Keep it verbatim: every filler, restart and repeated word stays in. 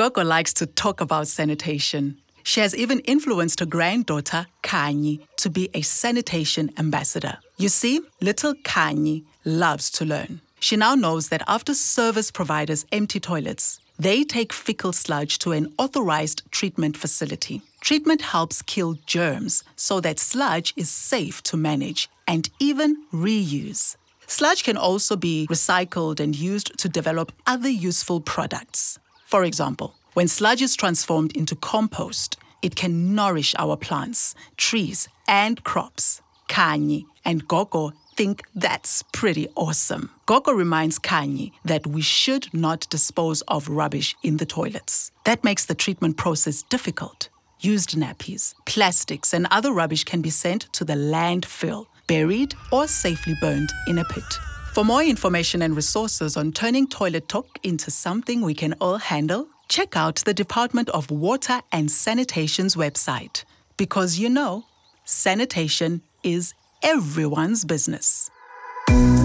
Gogo likes to talk about sanitation. She has even influenced her granddaughter, Khanyi, to be a sanitation ambassador. You see, little Khanyi loves to learn. She now knows that after service providers empty toilets, they take fecal sludge to an authorized treatment facility. Treatment helps kill germs so that sludge is safe to manage and even reuse. Sludge can also be recycled and used to develop other useful products. For example, when sludge is transformed into compost, it can nourish our plants, trees, and crops. Khanyi and Gogo think that's pretty awesome. Gogo reminds Khanyi that we should not dispose of rubbish in the toilets. That makes the treatment process difficult. Used nappies, plastics, and other rubbish can be sent to the landfill, buried, or safely burned in a pit. For more information and resources on turning toilet talk into something we can all handle, check out the Department of Water and Sanitation's website. Because you know, sanitation is everyone's business.